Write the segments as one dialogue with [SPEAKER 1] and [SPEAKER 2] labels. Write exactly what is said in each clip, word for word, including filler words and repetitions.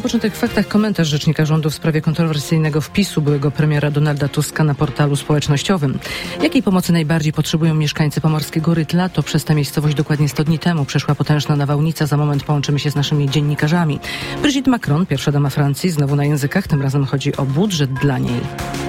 [SPEAKER 1] początek w faktach komentarz rzecznika rządu w sprawie kontrowersyjnego wpisu byłego premiera Donalda Tuska na portalu społecznościowym. Jakiej pomocy najbardziej potrzebują mieszkańcy pomorskiego Rytla? To przez tę miejscowość dokładnie sto dni temu przeszła potężna nawałnica. Za moment połączymy się z naszymi dziennikarzami. Brigitte Macron, pierwsza dama Francji, znowu na językach. Tym razem chodzi o budżet dla niej.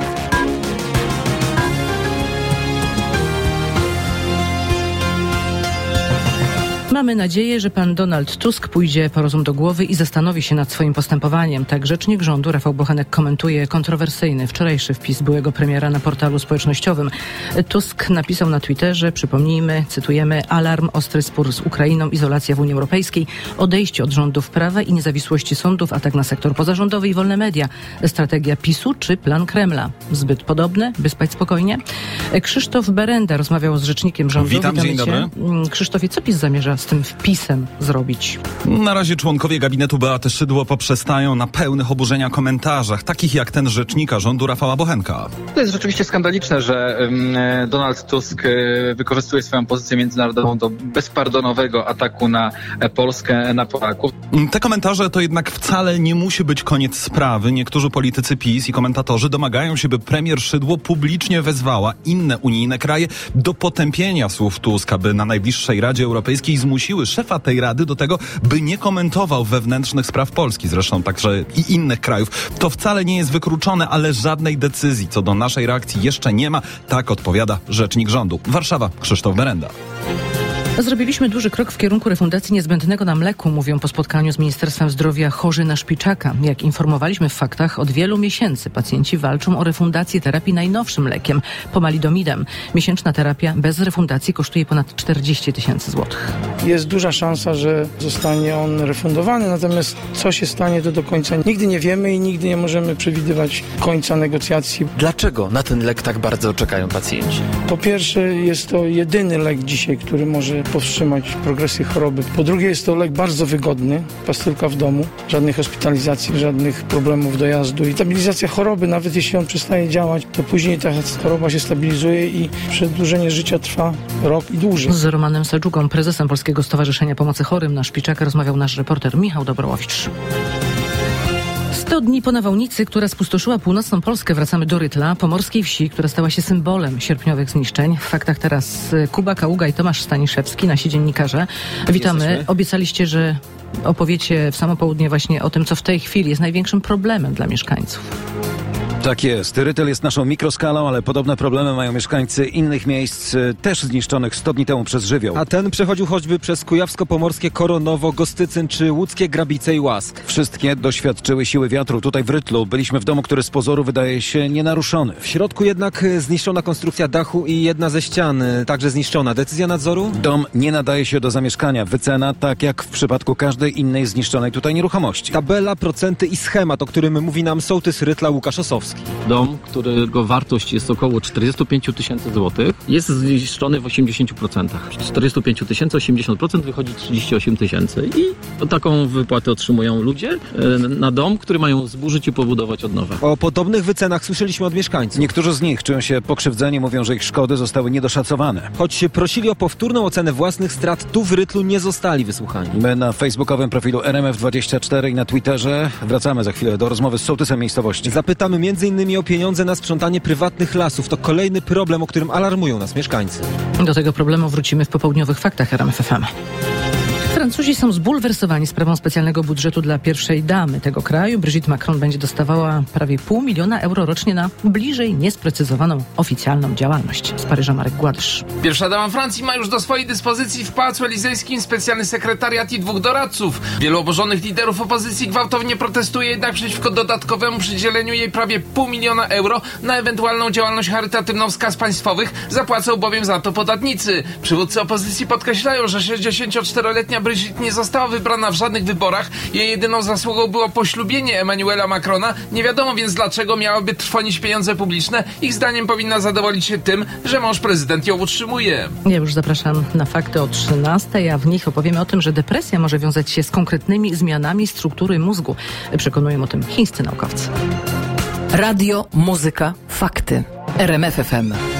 [SPEAKER 1] Mamy nadzieję, że pan Donald Tusk pójdzie po rozum do głowy i zastanowi się nad swoim postępowaniem. Tak rzecznik rządu Rafał Bochenek komentuje kontrowersyjny wczorajszy wpis byłego premiera na portalu społecznościowym. Tusk napisał na Twitterze, przypomnijmy, cytujemy: alarm, ostry spór z Ukrainą, izolacja w Unii Europejskiej, odejście od rządów prawa i niezawisłości sądów, atak na sektor pozarządowy i wolne media. Strategia PiSu czy plan Kremla? Zbyt podobne, by spać spokojnie? Krzysztof Berenda rozmawiał z rzecznikiem rządu.
[SPEAKER 2] Witam,
[SPEAKER 1] Witamy
[SPEAKER 2] dzień
[SPEAKER 1] cię.
[SPEAKER 2] dobry.
[SPEAKER 1] Krzysztofie, co PiS zamierza z tym wpisem zrobić?
[SPEAKER 2] Na razie członkowie gabinetu Beaty Szydło poprzestają na pełnych oburzenia komentarzach, takich jak ten rzecznika rządu Rafała Bochenka.
[SPEAKER 3] To jest rzeczywiście skandaliczne, że um, Donald Tusk y, wykorzystuje swoją pozycję międzynarodową do bezpardonowego ataku na Polskę, na Polaków.
[SPEAKER 2] Te komentarze to jednak wcale nie musi być koniec sprawy. Niektórzy politycy PiS i komentatorzy domagają się, by premier Szydło publicznie wezwała inne unijne kraje do potępienia słów Tuska, by na najbliższej Radzie Europejskiej zmusiły szefa tej Rady do tego, by nie komentował wewnętrznych spraw Polski, zresztą także i innych krajów. To wcale nie jest wykluczone, ale żadnej decyzji co do naszej reakcji jeszcze nie ma. Tak odpowiada rzecznik rządu. Warszawa, Krzysztof Berenda.
[SPEAKER 1] Zrobiliśmy duży krok w kierunku refundacji niezbędnego nam leku, mówią po spotkaniu z Ministerstwem Zdrowia chorzy na szpiczaka. Jak informowaliśmy w faktach, od wielu miesięcy pacjenci walczą o refundację terapii najnowszym lekiem, pomalidomidem. Miesięczna terapia bez refundacji kosztuje ponad czterdzieści tysięcy złotych.
[SPEAKER 4] Jest duża szansa, że zostanie on refundowany, natomiast co się stanie, to do końca nigdy nie wiemy i nigdy nie możemy przewidywać końca negocjacji.
[SPEAKER 5] Dlaczego na ten lek tak bardzo czekają pacjenci?
[SPEAKER 4] Po pierwsze, jest to jedyny lek dzisiaj, który może powstrzymać progresję choroby. Po drugie, jest to lek bardzo wygodny, pastylka w domu, żadnej hospitalizacji, żadnych problemów dojazdu i stabilizacja choroby, nawet jeśli on przestaje działać, to później ta choroba się stabilizuje i przedłużenie życia trwa rok i dłużej.
[SPEAKER 1] Z Romanem Selczugą, prezesem Polskiego Stowarzyszenia Pomocy Chorym na szpiczaka, rozmawiał nasz reporter Michał Dobrołowicz. sto dni po nawałnicy, która spustoszyła północną Polskę, wracamy do Rytla, pomorskiej wsi, która stała się symbolem sierpniowych zniszczeń. W faktach teraz Kuba Kaługa i Tomasz Staniszewski, nasi dziennikarze. Witamy.
[SPEAKER 5] Jesteśmy.
[SPEAKER 1] Obiecaliście, że opowiecie w samo południe właśnie o tym, co w tej chwili jest największym problemem dla mieszkańców.
[SPEAKER 6] Tak jest. Rytel jest naszą mikroskalą, ale podobne problemy mają mieszkańcy innych miejsc, też zniszczonych sto dni temu przez żywioł.
[SPEAKER 7] A ten przechodził choćby przez Kujawsko-Pomorskie, Koronowo, Gostycyn czy łódzkie Grabice i Łask.
[SPEAKER 6] Wszystkie doświadczyły siły wiatru. Tutaj w Rytlu byliśmy w domu, który z pozoru wydaje się nienaruszony.
[SPEAKER 7] W środku jednak zniszczona konstrukcja dachu i jedna ze ścian także zniszczona. Decyzja nadzoru?
[SPEAKER 6] Dom nie nadaje się do zamieszkania. Wycena, tak jak w przypadku każdej innej zniszczonej tutaj nieruchomości.
[SPEAKER 7] Tabela, procenty i schemat, o którym mówi nam sołtys Rytla Łukasz Osowski.
[SPEAKER 8] Dom, którego wartość jest około czterdzieści pięć tysięcy złotych, jest zniszczony w osiemdziesięciu procentach. czterdzieści pięć tysięcy, osiemdziesiąt procent wychodzi trzydzieści osiem tysięcy. I taką wypłatę otrzymują ludzie na dom, który mają zburzyć i pobudować od nowa.
[SPEAKER 7] O podobnych wycenach słyszeliśmy od mieszkańców.
[SPEAKER 6] Niektórzy z nich czują się pokrzywdzeni, mówią, że ich szkody zostały niedoszacowane.
[SPEAKER 7] Choć prosili o powtórną ocenę własnych strat, tu w Rytlu nie zostali wysłuchani.
[SPEAKER 6] My na facebookowym profilu R M F dwadzieścia cztery i na Twitterze wracamy za chwilę do rozmowy z sołtysem miejscowości.
[SPEAKER 7] Zapytamy między innymi o pieniądze na sprzątanie prywatnych lasów. To kolejny problem, o którym alarmują nas mieszkańcy.
[SPEAKER 1] Do tego problemu wrócimy w popołudniowych faktach R M F F M. Francuzi są zbulwersowani sprawą specjalnego budżetu dla pierwszej damy tego kraju. Brigitte Macron będzie dostawała prawie pół miliona euro rocznie na bliżej niesprecyzowaną oficjalną działalność. Z Paryża Marek Gładysz.
[SPEAKER 9] Pierwsza dama Francji ma już do swojej dyspozycji w Pałacu Elizejskim specjalny sekretariat i dwóch doradców. Wielu oburzonych liderów opozycji gwałtownie protestuje jednak przeciwko dodatkowemu przydzieleniu jej prawie pół miliona euro na ewentualną działalność charytatywną z kas państwowych. Zapłacą bowiem za to podatnicy. Przywódcy opozycji podkreślają, że sześćdziesięcioczteroletnia Brigitte nie została wybrana w żadnych wyborach. Jej jedyną zasługą było poślubienie Emmanuela Macrona. Nie wiadomo więc, dlaczego miałaby trwonić pieniądze publiczne. Ich zdaniem powinna zadowolić się tym, że mąż prezydent ją utrzymuje.
[SPEAKER 1] Ja już zapraszam na fakty o trzynastej, a w nich opowiemy o tym, że depresja może wiązać się z konkretnymi zmianami struktury mózgu. Przekonują o tym chińscy naukowcy.
[SPEAKER 10] Radio, muzyka, fakty. R M F F M.